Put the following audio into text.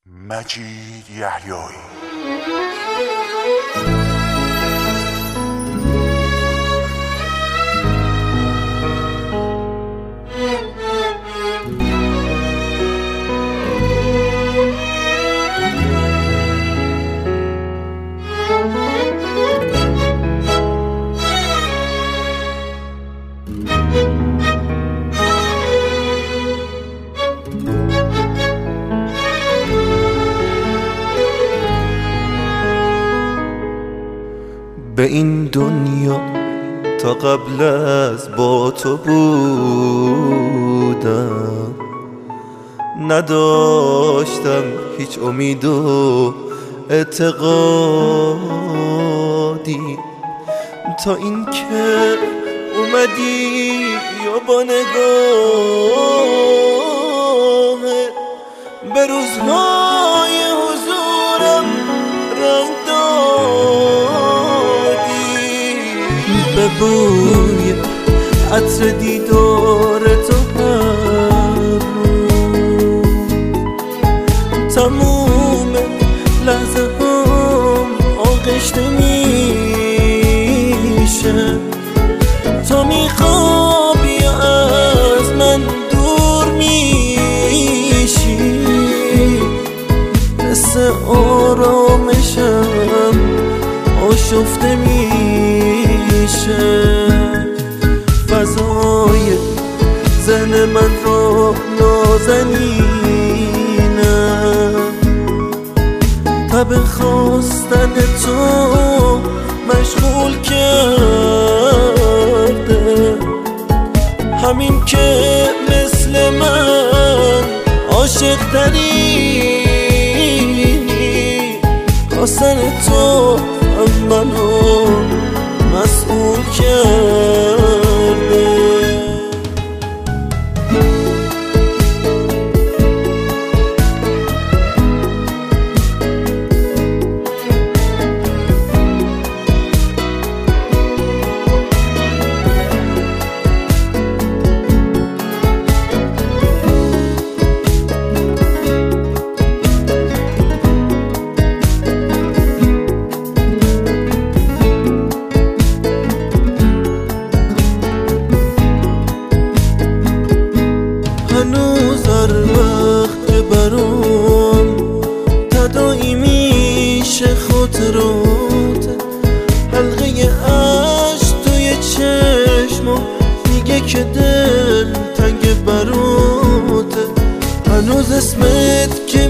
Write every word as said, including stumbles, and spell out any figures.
مجید یحیایی. به این دنیا تا قبل از با تو بودم، نداشتم هیچ امید و اعتقادی، تا این که اومدی یا با نگاه به روزهای حضورم رنگ به بوی عطر دیدار تو هر تموم لحظه هم آغشته میشه، تا میخوابی از من دور میشی، حس آرامشم آشفته میشه، فضای ذهن من رو نازنینه، تب خواستن تو مشغول کرده، همین که مثل من عاشق تری، خواستن تو منو مسئول کرده. هنوز هر وقت برام تداعی میشه خاطرات، حلقه عشق توی چشمم میگه که دل تنگ براته، هنوز اسمت که